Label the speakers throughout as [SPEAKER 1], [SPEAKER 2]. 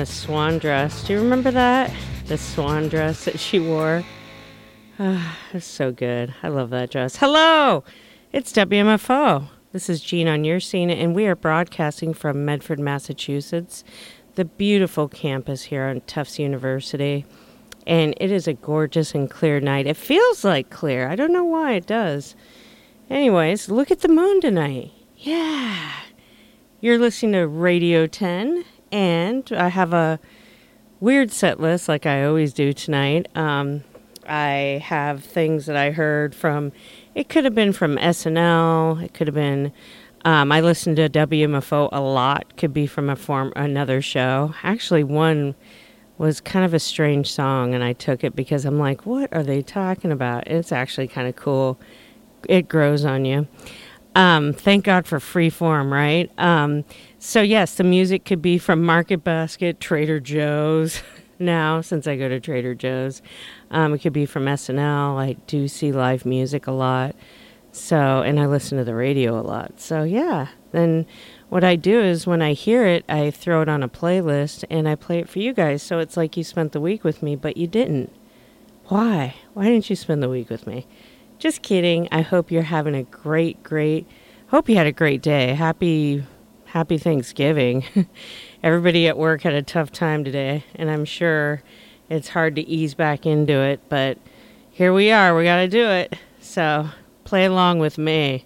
[SPEAKER 1] the swan dress. Do you remember that? The swan dress that she wore? It's so good. I love that dress. Hello! It's WMFO. This is Jean on your scene, and we are broadcasting from Medford, Massachusetts, the beautiful campus here on Tufts University. And it is a gorgeous and clear night. It feels like clear. I don't know why it does. Anyways, look at the moon tonight. Yeah. You're listening to Radio 10, and I have a weird set list like I always do tonight. I have things that I heard from, it could have been from SNL, it could have been, I listened to WMFO a lot, could be from another show. Actually, one was kind of a strange song, and I took it because I'm like, what are they talking about? It's actually kind of cool. It grows on you. Thank God for Freeform, right? So yes, the music could be from Market Basket, Trader Joe's. Now, since I go to Trader Joe's, it could be from SNL. I do see live music a lot. So, and I listen to the radio a lot. So yeah, then what I do is when I hear it, I throw it on a playlist and I play it for you guys. So it's like you spent the week with me, but you didn't. Why? Why didn't you spend the week with me? Just kidding. I hope you're having a great, hope you had a great day. Happy Thanksgiving. Everybody at work had a tough time today, and I'm sure it's hard to ease back into it, but here we are. We got to do it. So play along with me.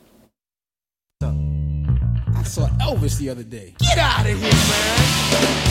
[SPEAKER 2] I saw Elvis the other day. Get out of here, man.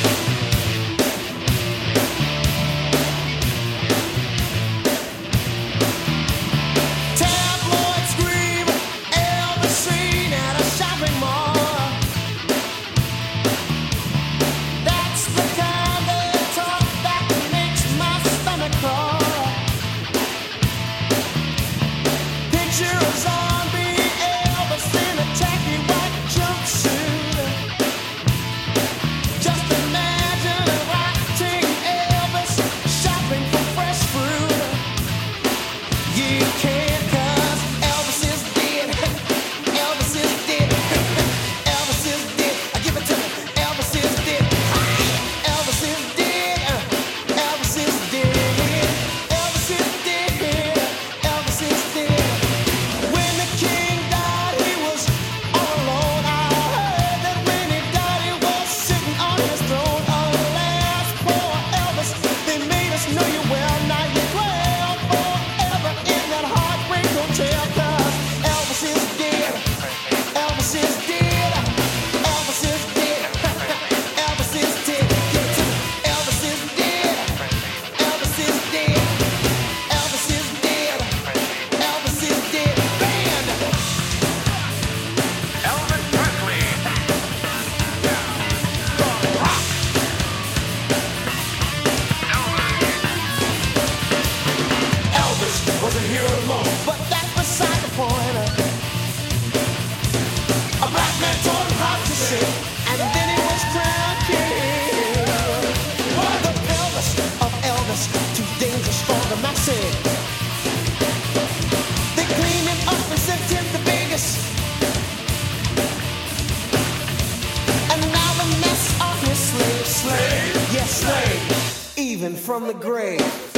[SPEAKER 3] From the grave.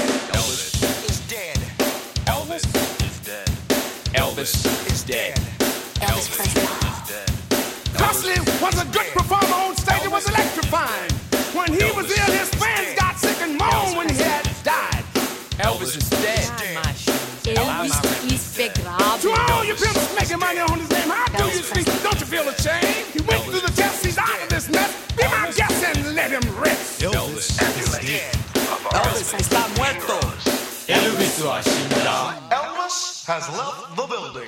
[SPEAKER 3] Elvis is dead. Elvis is dead. Elvis is dead. Elvis is dead.
[SPEAKER 4] Presley was a good performer on stage. It was electrifying. When he was ill, his fans got sick and moaned when he had died.
[SPEAKER 3] Elvis is dead.
[SPEAKER 5] Elvis is begraben.
[SPEAKER 4] To all you pimps making money on his name, how do you speak? Don't you feel ashamed? He went through the test. He's out of this mess. Be my guest and let him rest.
[SPEAKER 3] Elvis is dead.
[SPEAKER 6] Elvis está muerto.
[SPEAKER 3] Elvisは死んだ。
[SPEAKER 6] Elvis has left the building.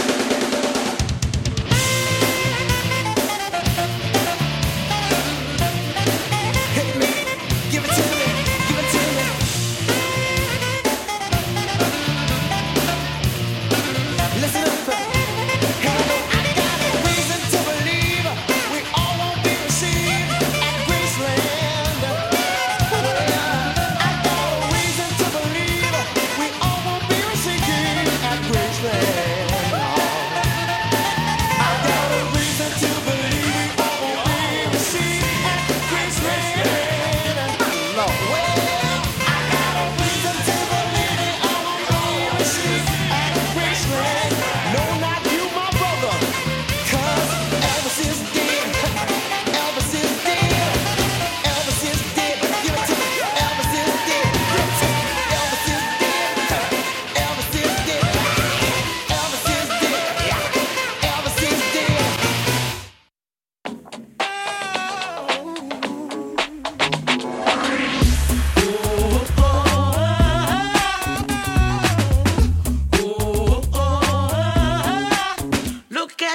[SPEAKER 3] Hit me, give it to me, give it to me. Listen up, I got a reason to believe we all won't be received at Graceland. I got a reason to believe we all won't be received at Graceland.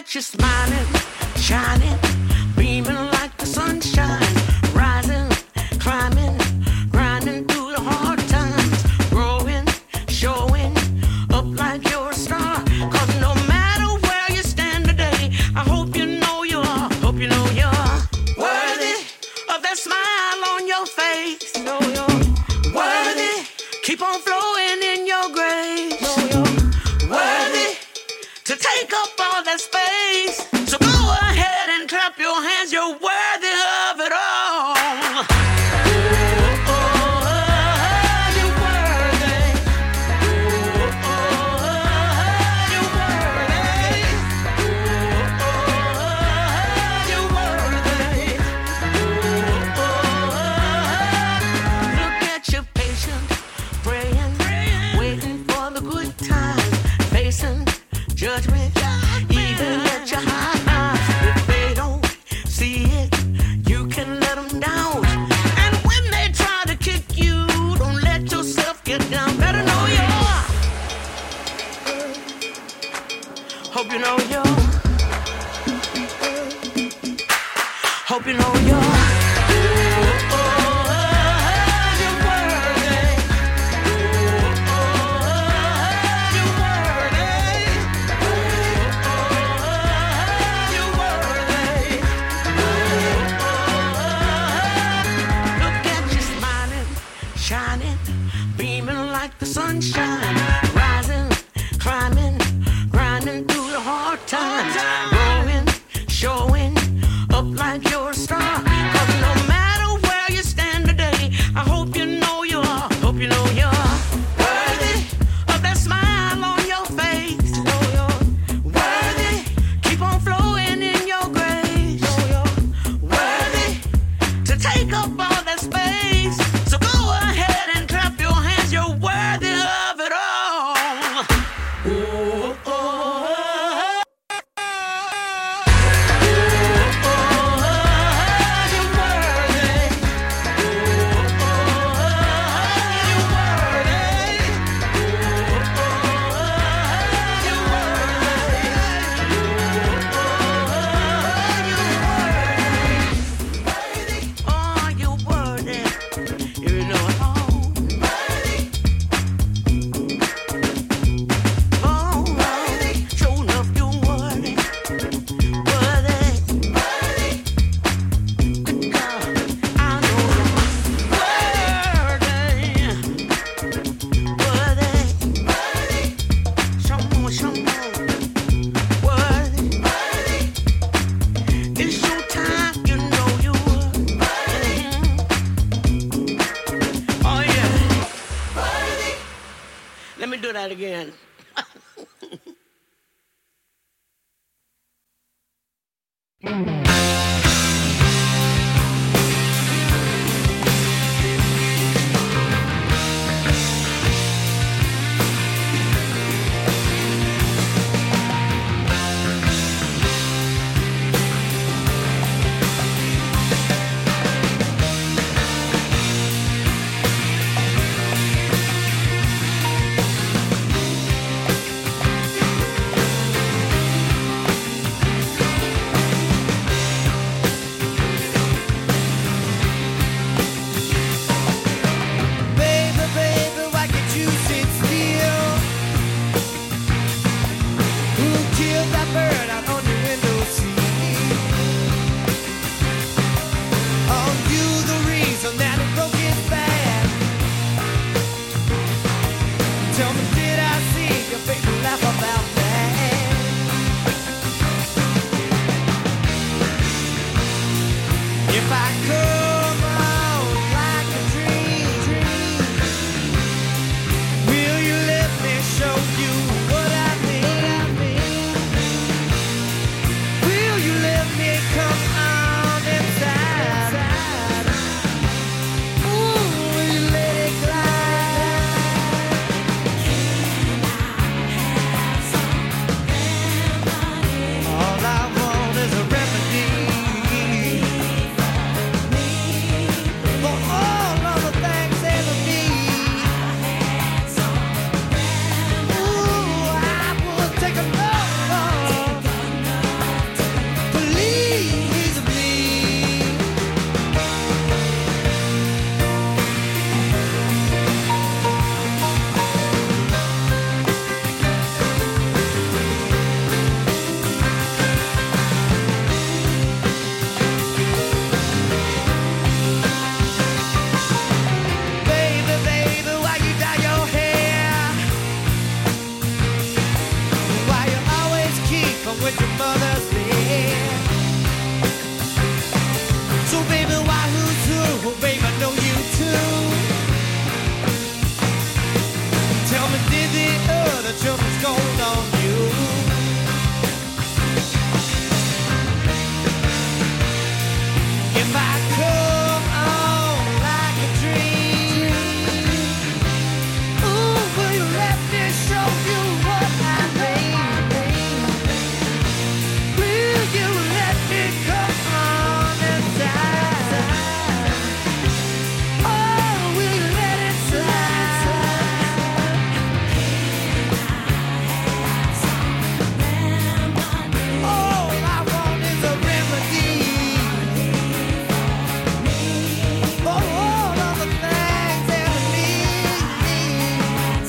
[SPEAKER 7] at you smiling, shining, beaming like the sunshine, rising, climbing, grinding through the hard times, growing, showing up like you're a star. 'Cause no matter where you stand today, I hope you know you are, hope you know you're worthy of that smile on your face. Know you're worthy, keep on flowing in your grace. Know you're worthy to take up all that space. So go ahead and clap your hands, you're worthy of it all. Judgment, even at your high. If they don't see it, you can let them down. And when they try to kick you, don't let yourself get down. Better know you're. Hope you know you're. Hope you know you're. The sunshine, rising, climbing, grinding through the hard times, growing, showing up like you're a star. 'Cause no matter where you stand today, I hope you know you are, hope you know you're worthy of that smile on your face. Know you're worthy, keep on flowing in your grace. Know you're worthy to take up all that space. So go ahead and clap your hands, you're worthy of it all. Oh, oh, oh. You're worthy. Oh, you're worthy. You're worthy. Oh, you're worthy. You know it all. Let me do that again.
[SPEAKER 8] children's gold on you. If I come on like a dream, ooh, will you let me show you what I mean? Will you let me come on inside? Oh, will you let it slide? All I want is a remedy for all of the things that I need.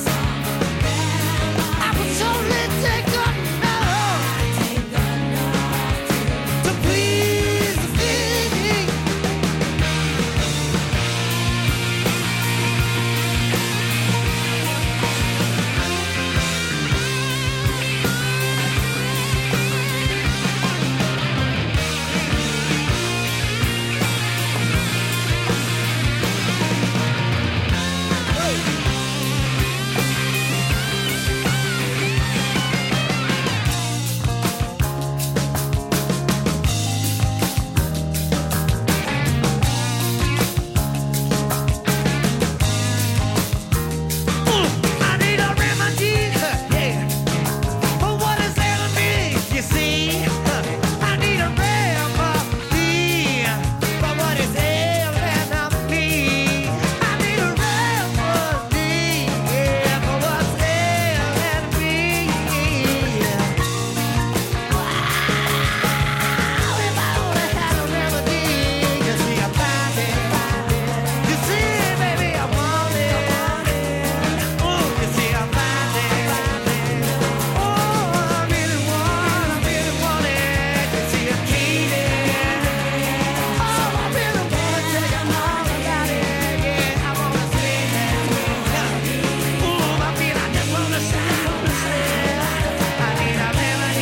[SPEAKER 8] I would totally take enough to please me. I need a remedy, yeah, for what is ailing me. You see, I need a remedy for what is ailing me. I need a remedy, yeah, for what's ailing me. Wow, if I only had a remedy, you see, I find it. You see, baby, I want it. Oh, you see, I find it. Oh, I really want it. You see, I need it. Oh, I really want to tell you all about it. Yeah, I want to say that. Oh, I feel I just want to shout. I need a remedy,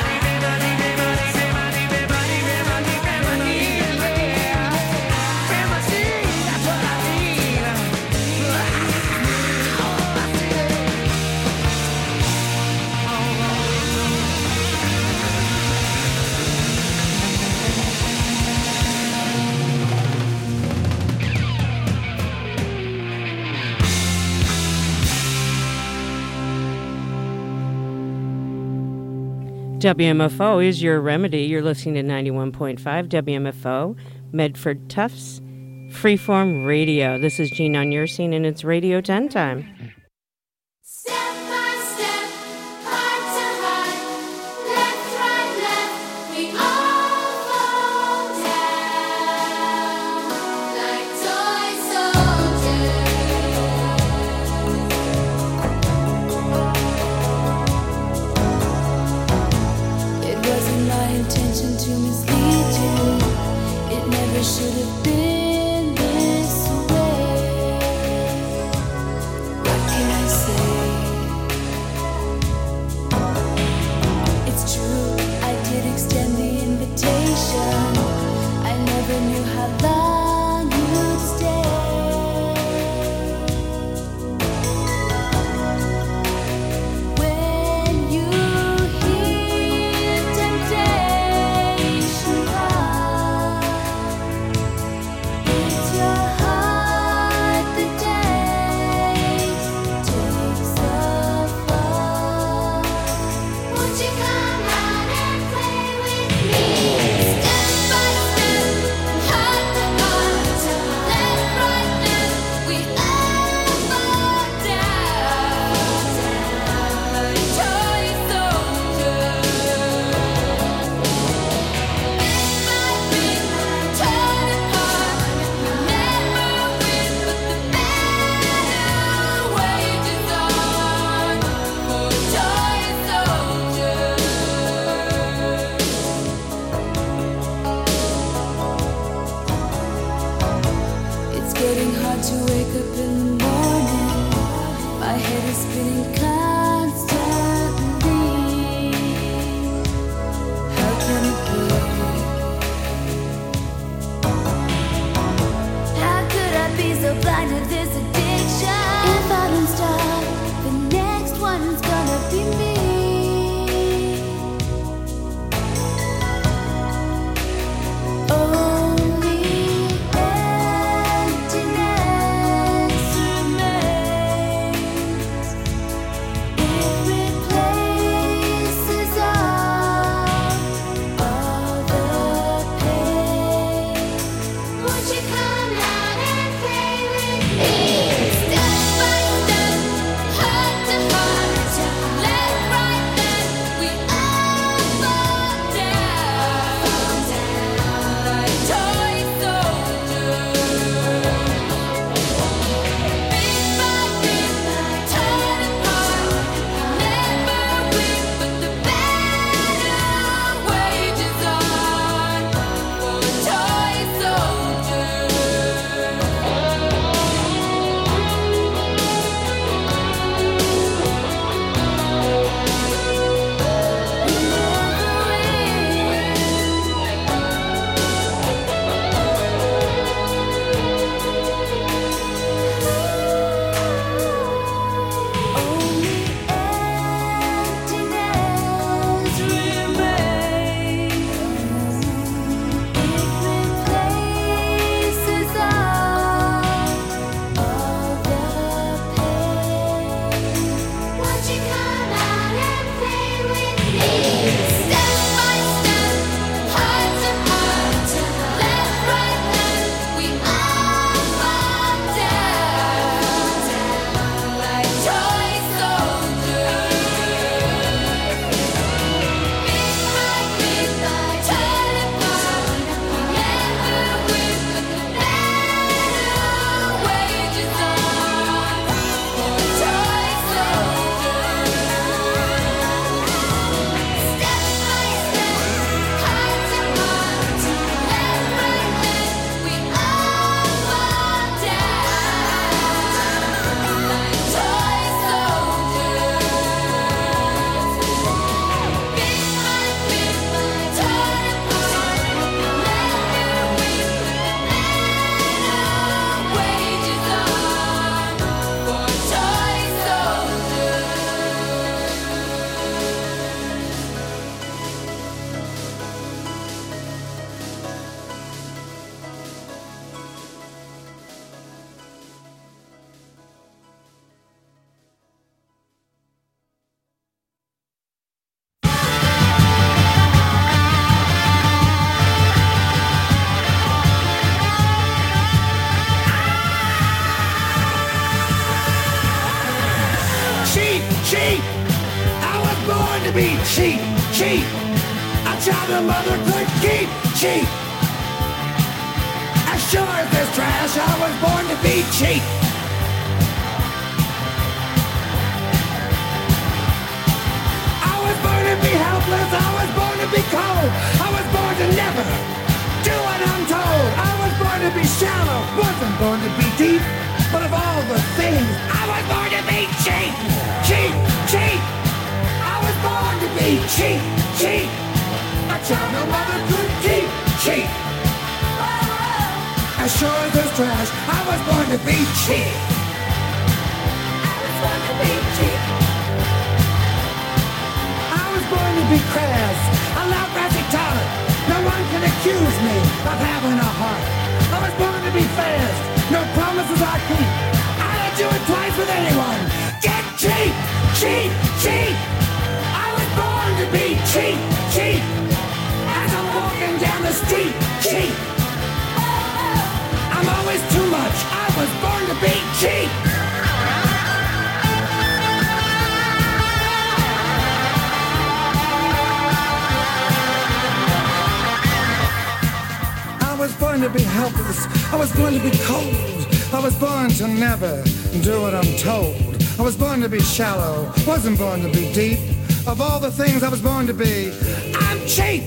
[SPEAKER 8] yeah. Remedy, that's what I need.
[SPEAKER 1] WMFO is your remedy. You're listening to 91.5 WMFO, Medford Tufts, Freeform Radio. This is Gene on Your Scene, and it's Radio 10 time.
[SPEAKER 9] Step by step, heart to heart, left, right, left, we all fall down like toy soldiers. It wasn't my intention to mislead you. It never should have been this way. What can I say?
[SPEAKER 4] cheap. I was born to be cheap, cheap. A child the mother could keep, cheap. As sure as there's trash, I was born to be cheap. I was born to be helpless, I was born to be cold. I was born to never do what I'm told. I was born to be shallow, wasn't born to be deep. But of all the things, I was born to be cheap, cheap, cheap. I was born to be cheap, cheap. A child no mother could keep, cheap. As sure as there's trash, I was born to be cheap. I was born to be cheap. I was born to be crass, a loud razzing talent. No one can accuse me of having a heart. I was born to be fast, no promises I keep. I don't do it twice with anyone. Get cheap, cheap, cheap. I was born to be cheap, cheap. As I'm walking down the street, cheap. I'm always too much. I was born to be cheap. I was born to be helpless. I was born to be cold. I was born to never do what I'm told. I was born to be shallow. Wasn't born to be deep. Of all the things I was born to be, I'm cheap.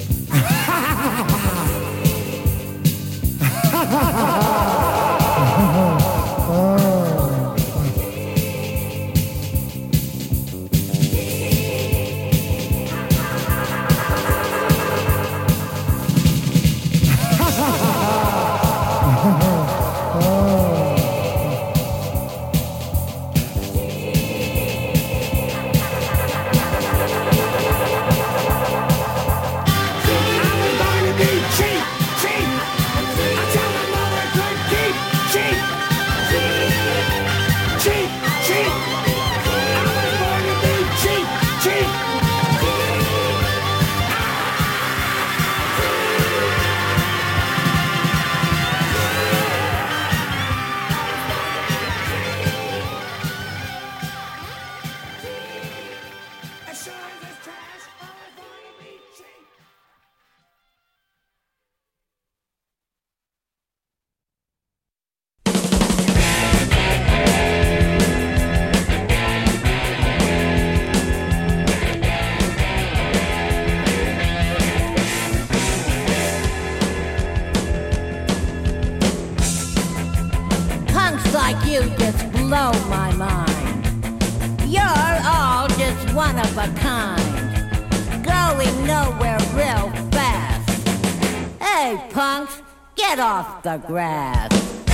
[SPEAKER 10] Like you just blow my mind. You're all just one of a kind, going nowhere real fast. Hey punks, get off the grass.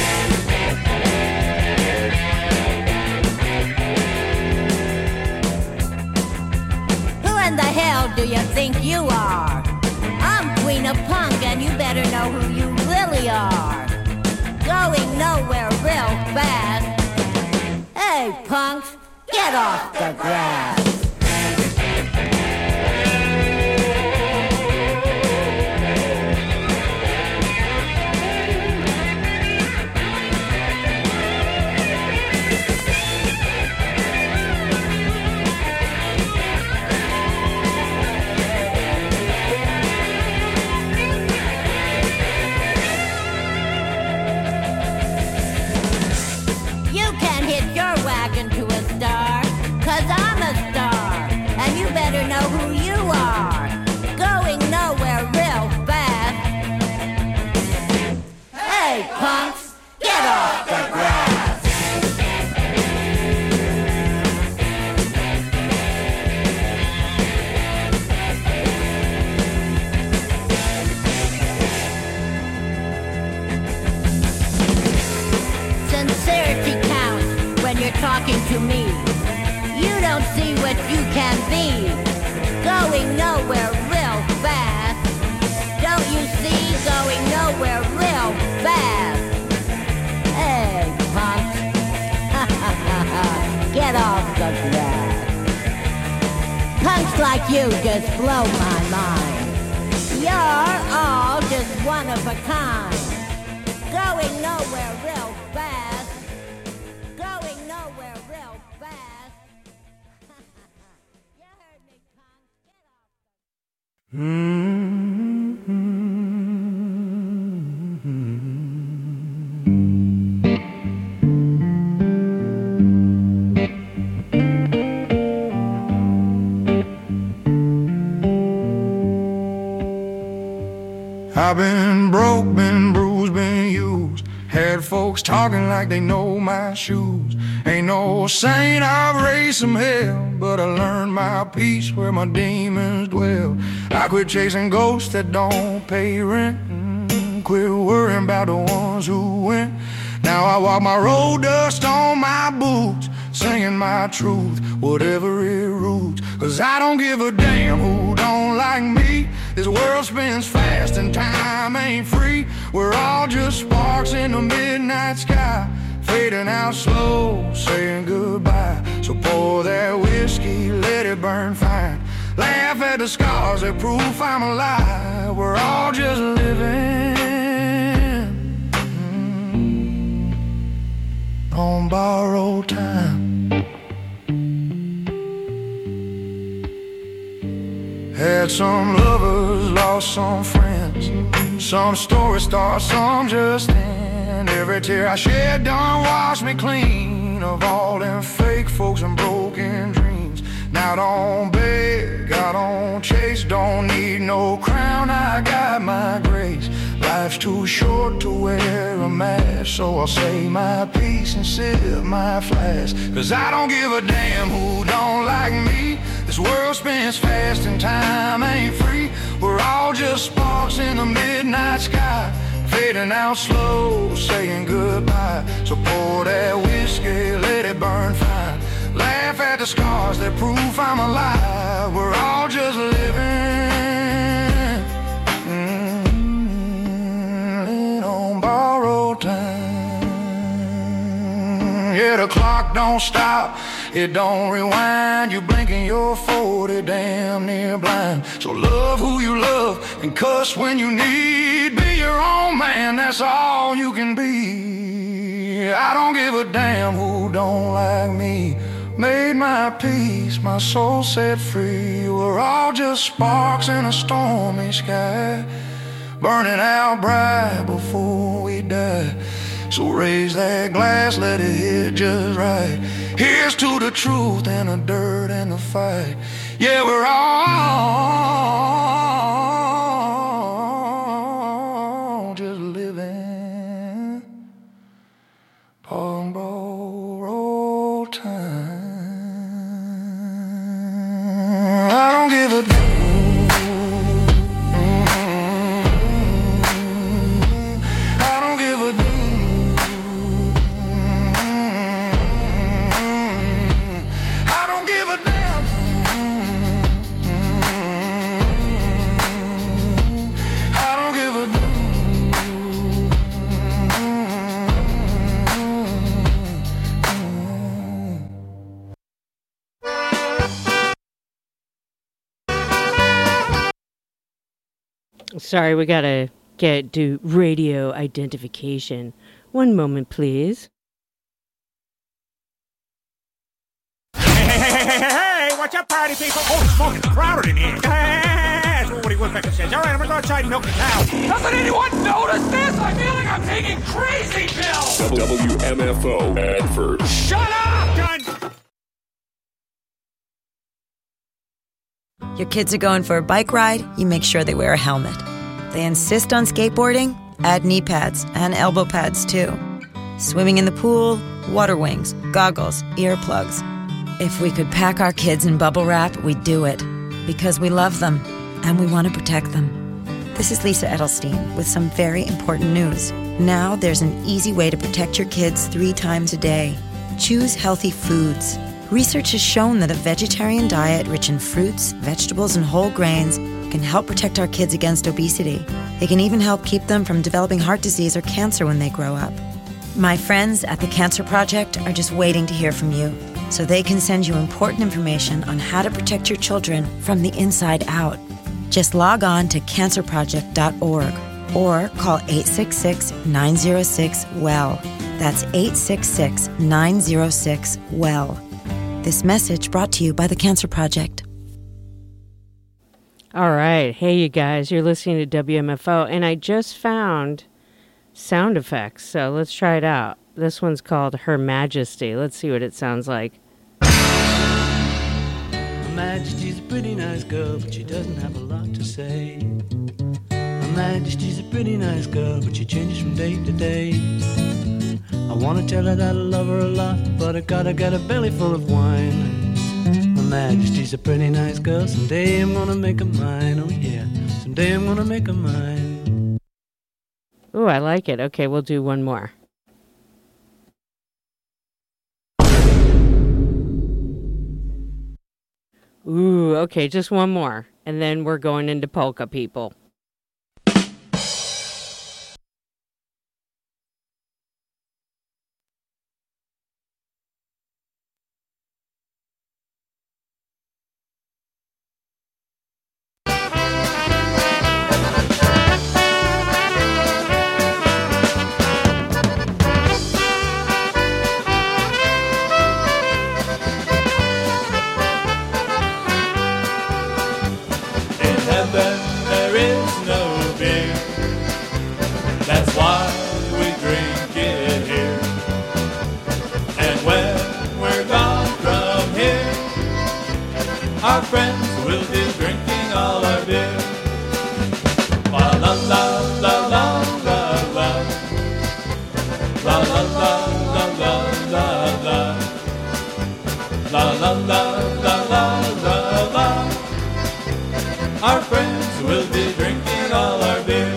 [SPEAKER 10] Who in the hell do you think you are? I'm Queen of Punk and you better know who you really are. Going nowhere real fast. Hey punks, get off the grass. Talking to me, you don't see what you can be. Going nowhere real fast. Don't you see? Going nowhere real fast. Hey, punk. Get off the grass. Punks like you just blow my mind. You're all just one of a kind. Going nowhere real fast. Going nowhere real fast.
[SPEAKER 11] I've been broke, been bruised, been used. Had folks talking like they know my shoes. Ain't no saint, I've raised some hell, but I learned my peace where my demons dwell. I quit chasing ghosts that don't pay rent. Quit worrying about the ones who went. Now I walk my road, dust on my boots, singing my truth, whatever it roots. Cause I don't give a damn who don't like me. This world spins fast and time ain't free. We're all just sparks in the midnight sky, fading out slow, saying goodbye. So pour that whiskey, let it burn fine. Laugh at the scars that prove I'm alive. We're all just living on borrowed time. Had some lovers, lost some friends. Some stories start, some just end. Every tear I shed done wash me clean of all them fake folks and broken dreams. Now don't beg, I don't chase, don't need no crown, I got my grace. Life's too short to wear a mask, so I'll say my piece and sip my flask. Cause I don't give a damn who don't like me. This world spins fast and time ain't free. We're all just sparks in the midnight sky, fading out slow, saying goodbye. So pour that whiskey, let it burn fine. Laugh at the scars that prove I'm alive. We're all just living on borrowed time. Yeah, the clock don't stop, it don't rewind. You blink and you're 40, damn near blind. So love who you love and cuss when you need. Be your own man, that's all you can be. I don't give a damn who don't like me. Made my peace, my soul set free. We're all just sparks in a stormy sky, burning out bright before we die. So raise that glass, let it hit just right. Here's to the truth and the dirt and the fight. Yeah, we're all just living on borrowed time. I don't give a damn. I don't give a damn.
[SPEAKER 1] Sorry, we gotta do radio identification. One moment, please.
[SPEAKER 12] Hey, watch out, party people. Holy smoke, it's crowded in here. That's what Woody Woodpecker says. All right, I'm gonna go outside and milk the cow.
[SPEAKER 4] Doesn't anyone notice this? I feel like I'm taking crazy pills.
[SPEAKER 13] WMFO advert.
[SPEAKER 4] Shut up!
[SPEAKER 12] Done.
[SPEAKER 14] Your kids are going for a bike ride, you make sure they wear a helmet. They insist on skateboarding, add knee pads and elbow pads too. Swimming in the pool, water wings, goggles, earplugs. If we could pack our kids in bubble wrap, we'd do it. Because we love them and we want to protect them. This is Lisa Edelstein with some very important news. Now there's an easy way to protect your kids 3 times a day. Choose healthy foods. Research has shown that a vegetarian diet rich in fruits, vegetables, and whole grains can help protect our kids against obesity. It can even help keep them from developing heart disease or cancer when they grow up. My friends at the Cancer Project are just waiting to hear from you, so they can send you important information on how to protect your children from the inside out. Just log on to cancerproject.org or call 866-906-WELL. That's 866-906-WELL. This message brought to you by the Cancer Project.
[SPEAKER 1] All right. Hey, you guys, you're listening to WMFO, and I just found sound effects, so let's try it out. This one's called Her Majesty. Let's see what it sounds like.
[SPEAKER 15] Her Majesty's a pretty nice girl, but she doesn't have a lot to say. Her Majesty's a pretty nice girl, but she changes from day to day. I want to tell her that I love her a lot, but I gotta get a belly full of wine. Her Majesty's a pretty nice girl, someday I'm gonna make her mine, oh yeah, someday I'm gonna make her mine.
[SPEAKER 1] Ooh, I like it. Okay, we'll do one more. Ooh, okay, just one more. And then we're going into polka, people.
[SPEAKER 16] Our friends will be drinking all our beer. La la la la la la la. La la la la la la la. La la la la la la la. Our friends will be drinking all our beer.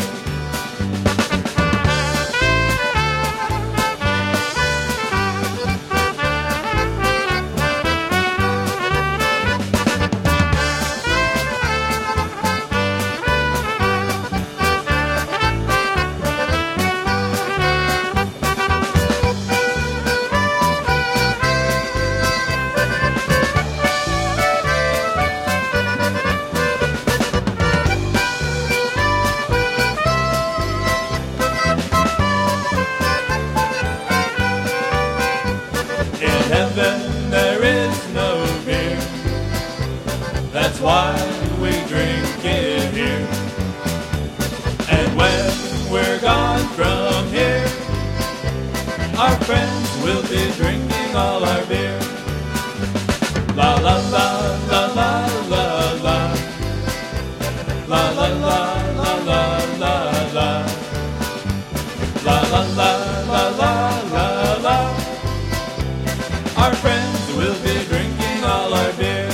[SPEAKER 16] Why we drink it here. And when we're gone from here, our friends will be drinking all our beer. La la la la la la la. La la la la la la la. La la la la la la la. Our friends will be drinking all our beer.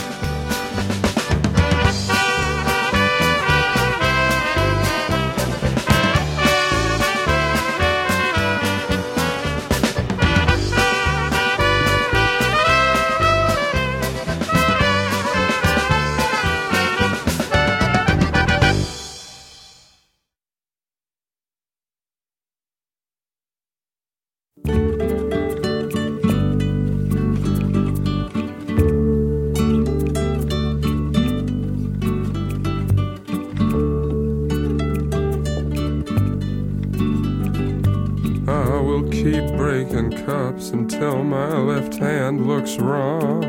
[SPEAKER 17] Until my left hand looks wrong,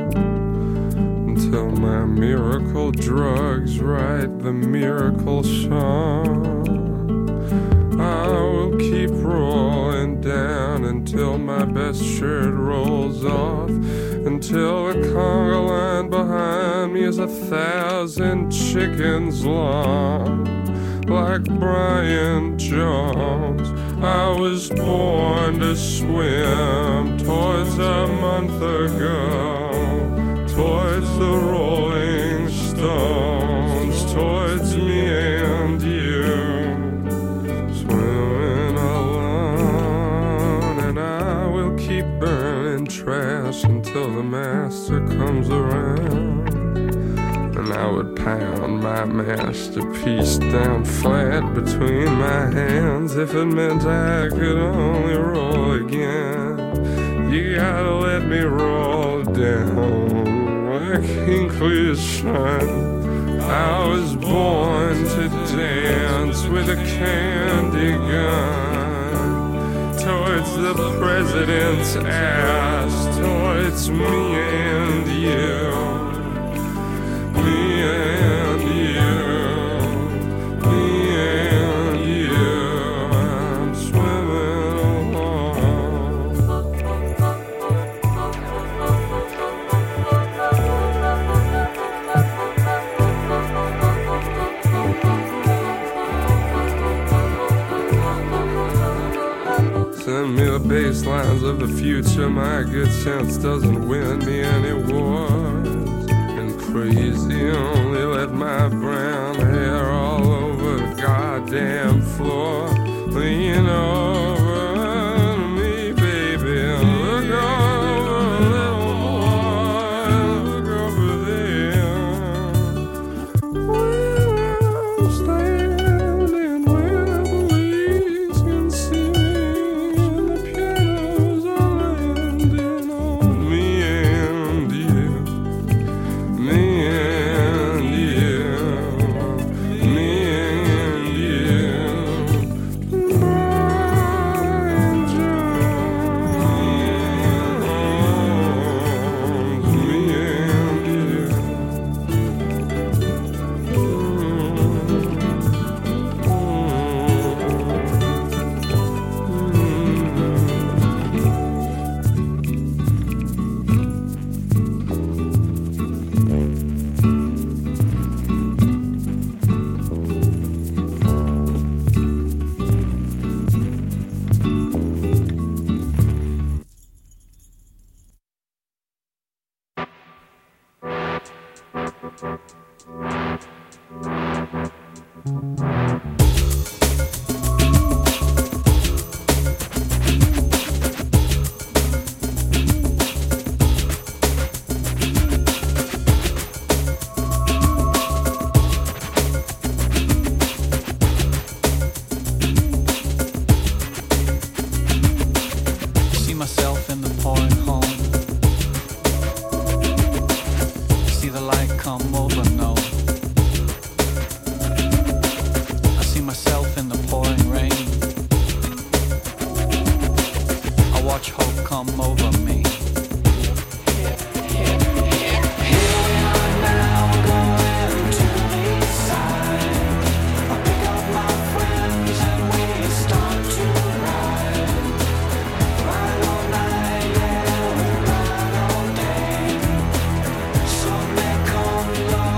[SPEAKER 17] until my miracle drugs write the miracle song. I will keep rolling down until my best shirt rolls off, until the conga line behind me is 1,000 chickens long. Like Brian Jones, I was born to swim towards a month ago, towards the Rolling Stones, towards me and you, swimming alone. And I will keep burning trash until the master comes around. And I would pound my masterpiece down flat between my hands if it meant I could only roll again. You gotta let me roll down like Hinckley's son. I was born to dance with a candy gun towards the president's ass, towards me and you. Me and you. baselines of the future. My good sense doesn't win me any wars. And crazy only let my brown hair all over the goddamn floor. Lean over me, baby, look over a little more. Look over there. We're standing where the leaves can see me, and the pianos are landing on me and you, me and you, me and you.
[SPEAKER 18] See myself in the pouring home. See the light come over, no. I see myself in the pouring rain. I watch hope come over me.
[SPEAKER 8] Come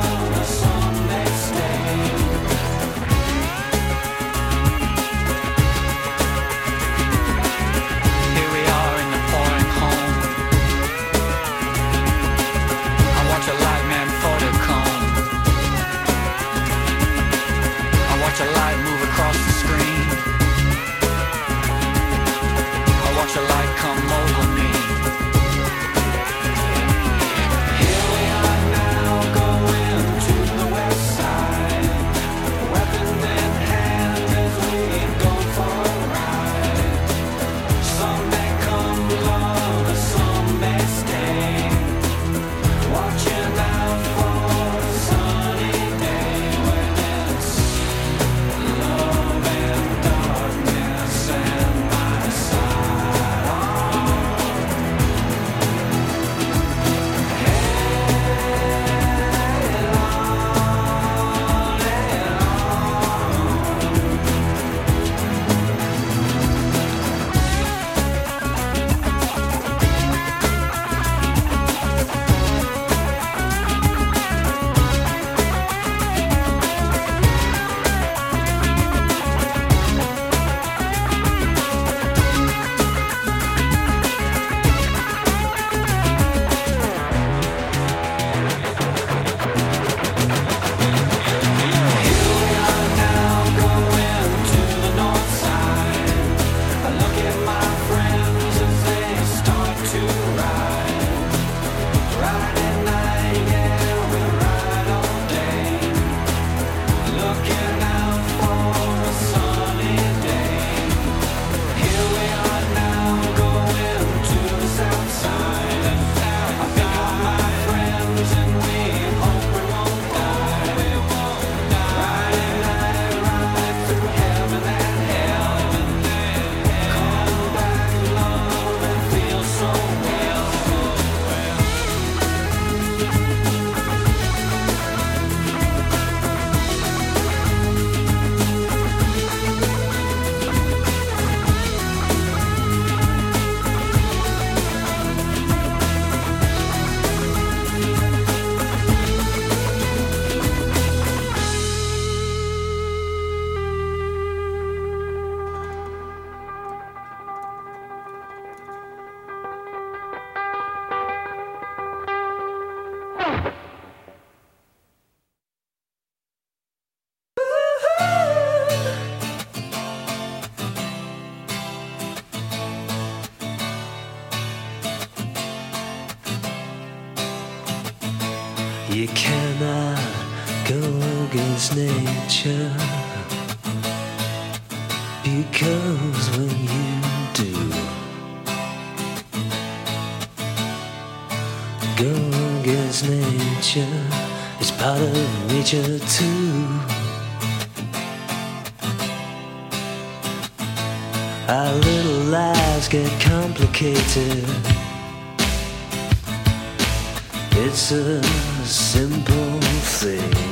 [SPEAKER 15] You cannot go against nature, because when you do go against nature, it's part of nature too. Our little lives get complicated. It's a simple thing,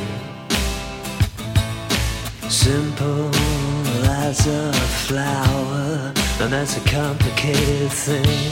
[SPEAKER 15] simple as a flower, and that's a complicated thing.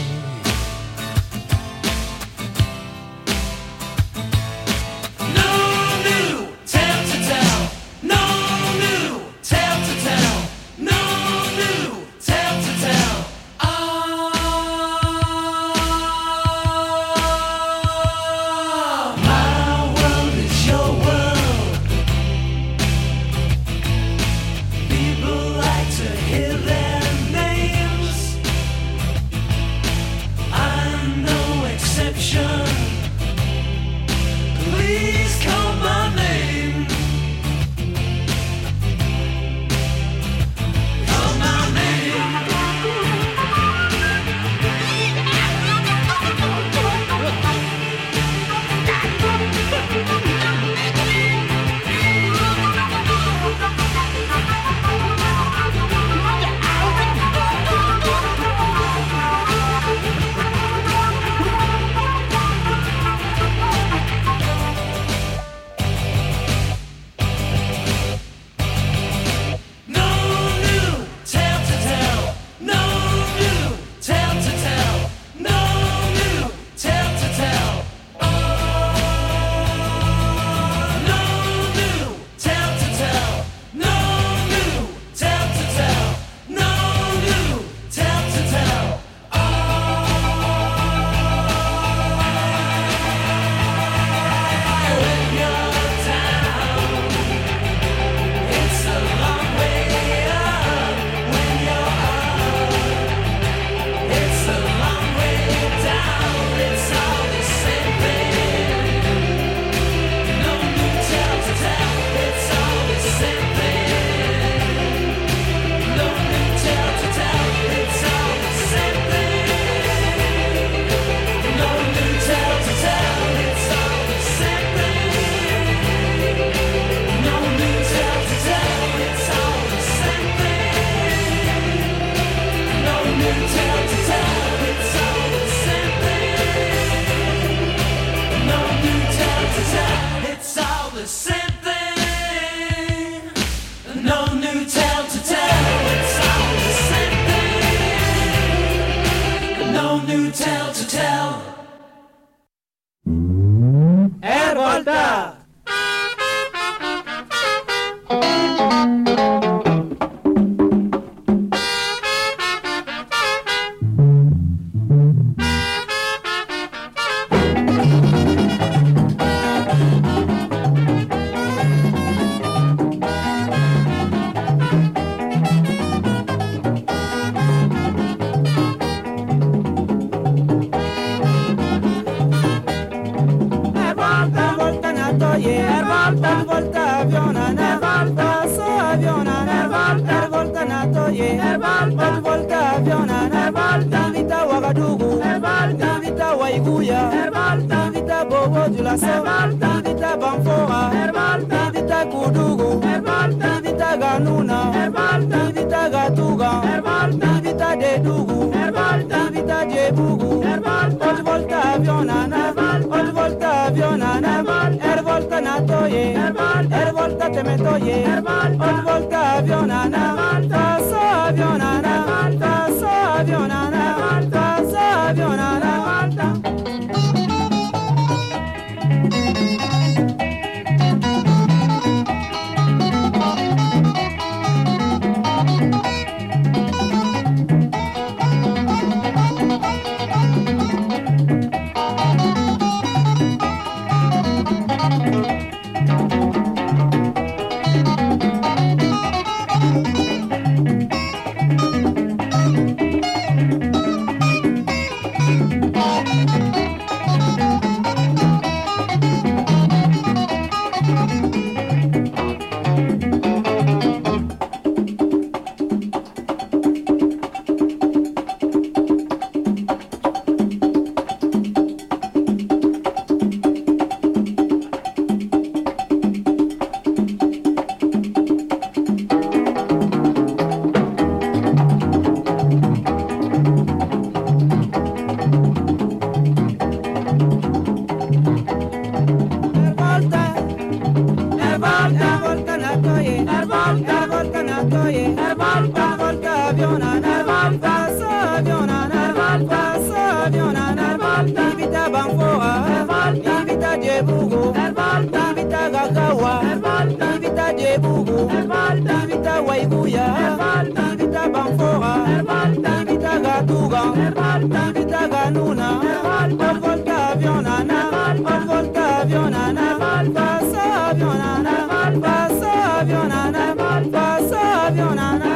[SPEAKER 8] Vita ganuna, volta avionana, volta avionana, passa avionana, passa avionana, passa avionana,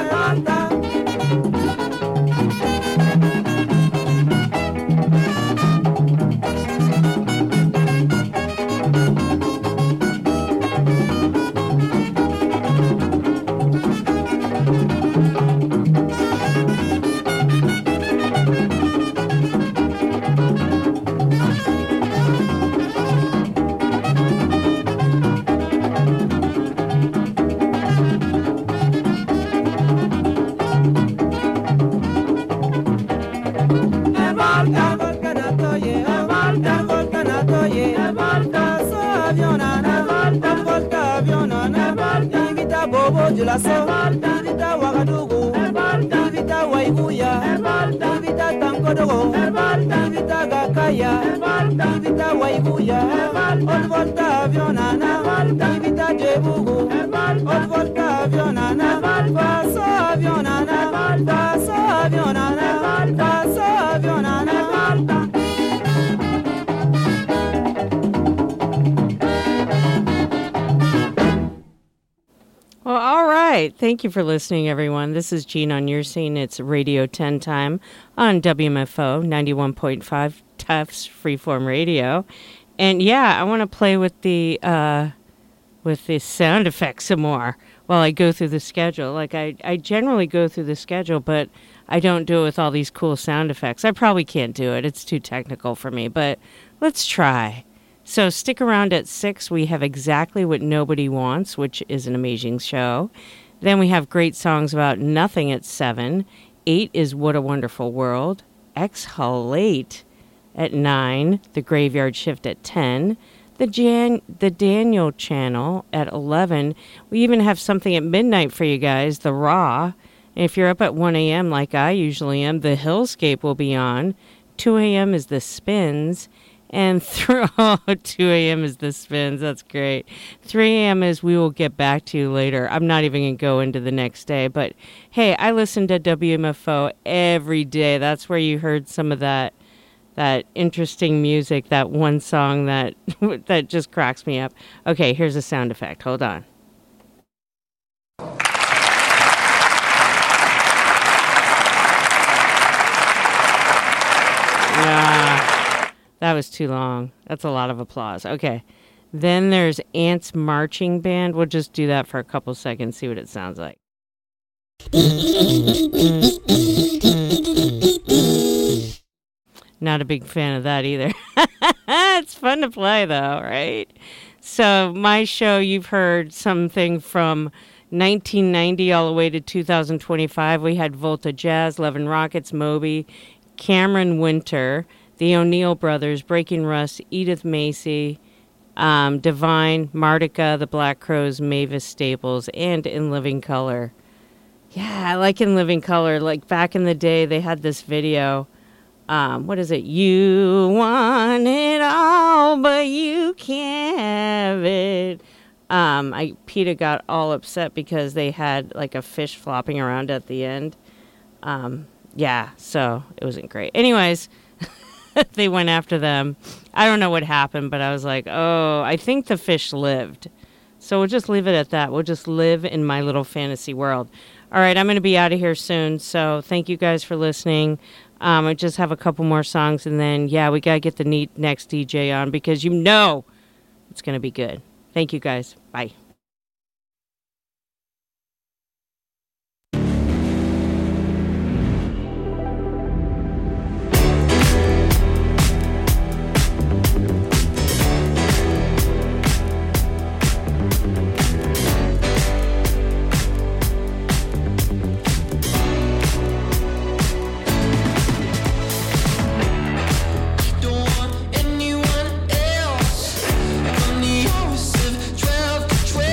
[SPEAKER 8] Vita Wagadugu, Vita Waiguya, Vita Tankodogo, Vita Gakaya, Vita Waiguya, All Volta Avionana, Vita Jebugu, All Volta Avionana, Passa Avionana, Passa Avionana, Passa Avionana.
[SPEAKER 1] Well, all right. Thank you for listening, everyone. This is Jean on Your Scene. It's Radio 10 time on WMFO 91.5 Tufts Freeform Radio. And yeah, I want to play with the sound effects some more while I go through the schedule. Like I generally go through the schedule, but I don't do it with all these cool sound effects. I probably can't do it. It's too technical for me, but let's try. So stick around at 6. We have Exactly What Nobody Wants, which is an amazing show. Then we have great songs about nothing at 7. 8 is What a Wonderful World. Exhalate at 9. The Graveyard Shift at 10. The Daniel Channel at 11. We even have something at midnight for you guys, The Raw. And if you're up at 1 a.m. like I usually am, The Hillscape will be on. 2 a.m. is The Spins. And 2 a.m. is The Spins. That's great. 3 a.m. is We Will Get Back to You Later. I'm not even going to go into the next day. But, hey, I listen to WMFO every day. That's where you heard some of that interesting music, that one song that that just cracks me up. Okay, here's a sound effect. Hold on. That was too long. That's a lot of applause. Okay. Then there's Ants Marching Band. We'll just do that for a couple seconds, see what it sounds like. Not a big fan of that either. It's fun to play, though, right? So my show, you've heard something from 1990 all the way to 2025. We had Volta Jazz, Love and Rockets, Moby, Cameron Winter, the O'Neill Brothers, Breaking Rust, Edith Macy, Divine, Martica, the Black Crowes, Mavis Staples, and In Living Color. Yeah, I like In Living Color. Like back in the day, they had this video. What is it? You want it all, but you can't have it. PETA got all upset because they had like a fish flopping around at the end. Yeah, so it wasn't great. Anyways, they went after them. I don't know what happened, but I was like, oh, I think the fish lived. So we'll just leave it at that. We'll just live in my little fantasy world. All right, I'm going to be out of here soon. So thank you guys for listening. I just have a couple more songs, and then, yeah, we got to get the next DJ on because you know it's going to be good. Thank you, guys. Bye.
[SPEAKER 8] Anyone else? On the ocean, 12 to 12.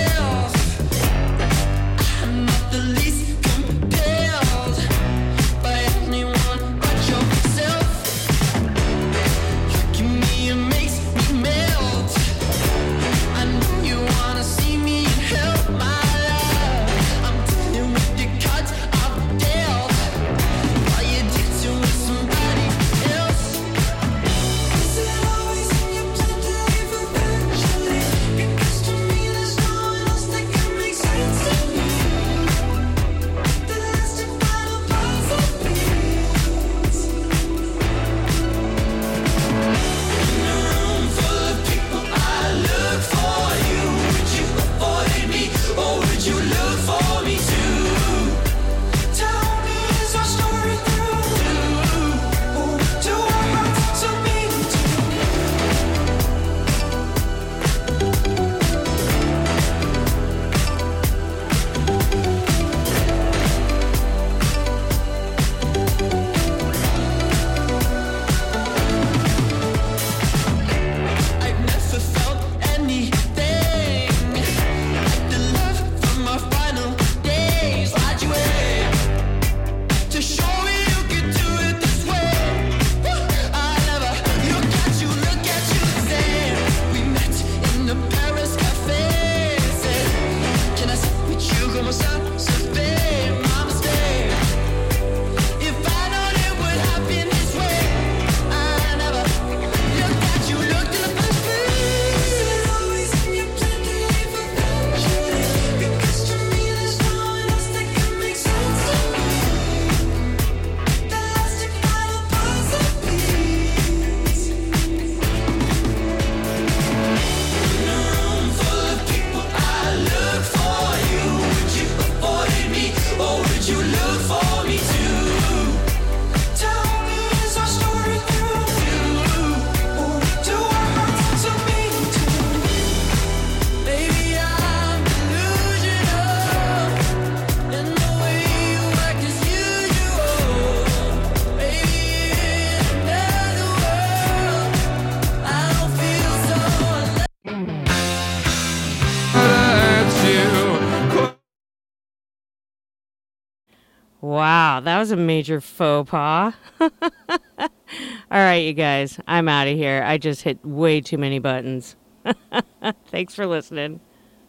[SPEAKER 1] Wow, that was a major faux pas. All right, you guys, I'm out of here. I just hit way too many buttons. Thanks for listening.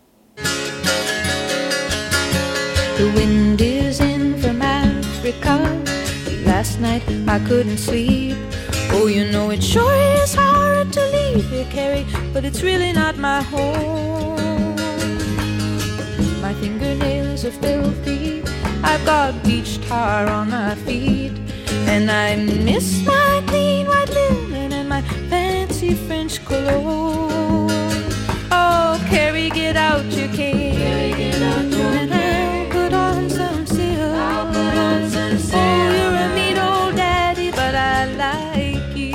[SPEAKER 19] The wind is in from Africa. Last night I couldn't sleep. Oh, you know it sure is hard to leave here, Carrie, but it's really not my home. My fingernails are filthy. I've got beach tar on my feet, and I miss my clean white linen and my fancy French cologne. Oh, Carrie, get out your cane. Carrie, get out your cane. And put on some silk. I'll put on some silk. Oh, you're a mean old daddy, but I like you.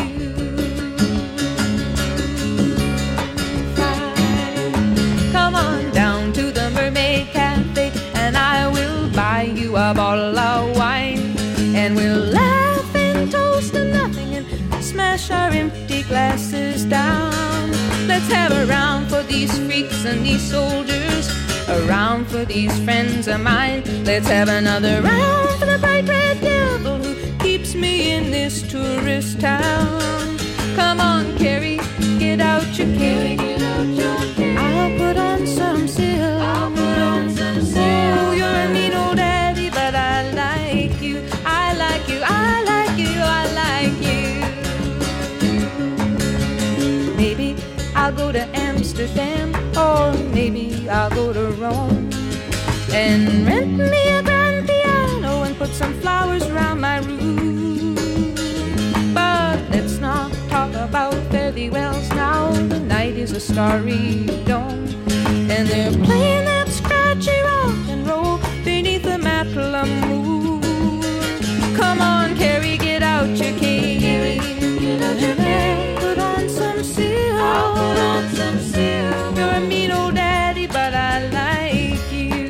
[SPEAKER 19] Fine. Come on down to the Mermaid Cafe, and I will buy you a bottle of wine, and we'll laugh and toast to nothing and smash our empty glasses down. Let's have a round for these freaks and these soldiers, a round for these friends of mine. Let's have another round for the bright red devil who keeps me in this tourist town. Come on, Carrie, get out your cane. I'll put on some silk. I'll put on some silk. Oh, you're a mean old daddy, but I like you. I like you. I like you. I like you. Maybe I'll go to Amsterdam, or maybe I'll go to Rome, and rent me a grand piano and put some flowers around my room. But let's not talk about fairy wells now. The night is a starry dome, and they're playing that scratchy rock and roll beneath the Matla moon. Come on, Carrie, get out your cane. Get out your cane. Put on some silk. I'll put on some silk. You're a mean old daddy, but I like you.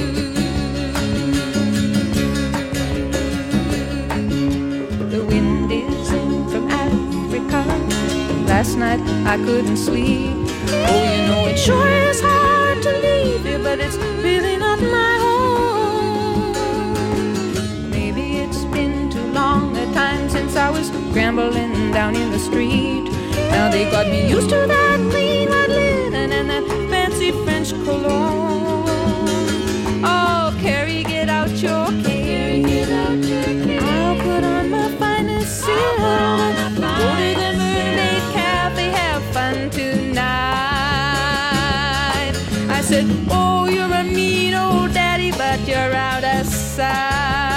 [SPEAKER 19] The wind is in from Africa. Last night I couldn't sleep. Oh, you know it sure is hard to leave here, but it's really not my home. Maybe it's been too long a time since I was scrambling down in the street. Now they got me used to that clean white linen and that fancy French cologne. Oh, Carrie, get out your cane. I'll put on my finest silk. Go to the Mermaid Cafe, have fun tonight. I said, oh, you're a mean old daddy, but you're out of sight.